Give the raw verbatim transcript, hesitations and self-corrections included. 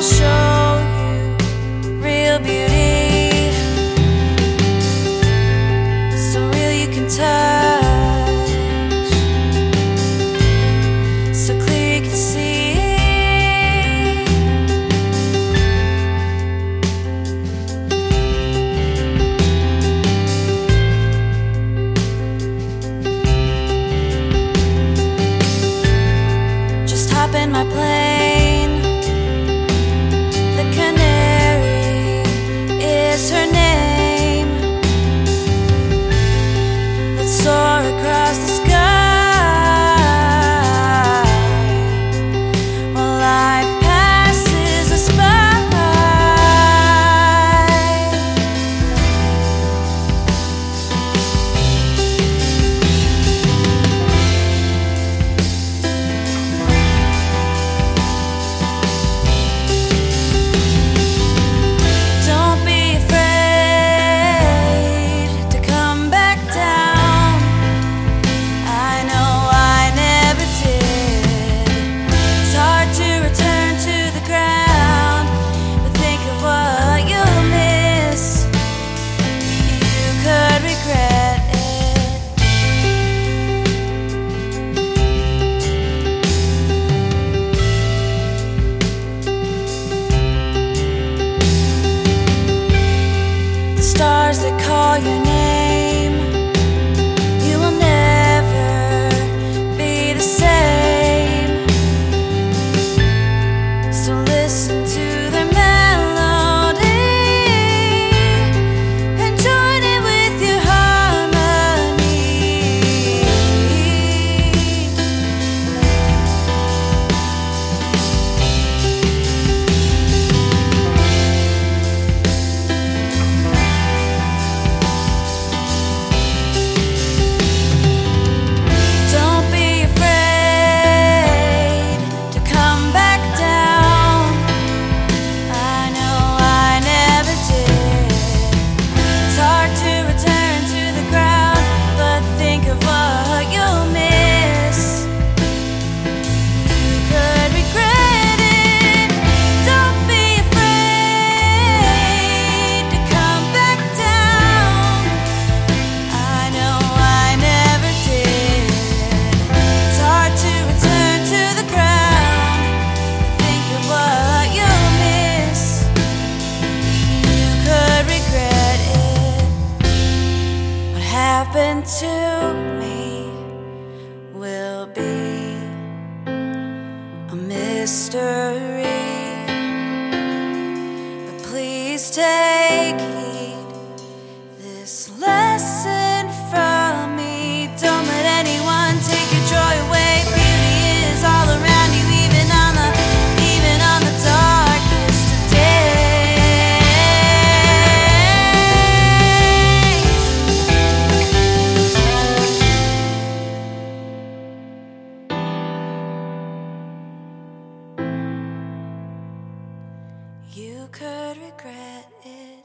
show you real beauty, so real you can touch, so clear you can see. Just hop in my plane. The Canary is her name. Let's soar across the sky while life passes us by. Stars that call your name, you will never be the same. So listen to their melody and join it with your harmony. Happen to me will be a mystery, but please take heed. This lesson from me: don't let anyone take your joy away. Beauty is all around you, even on the even on the darkest of days. You could regret it.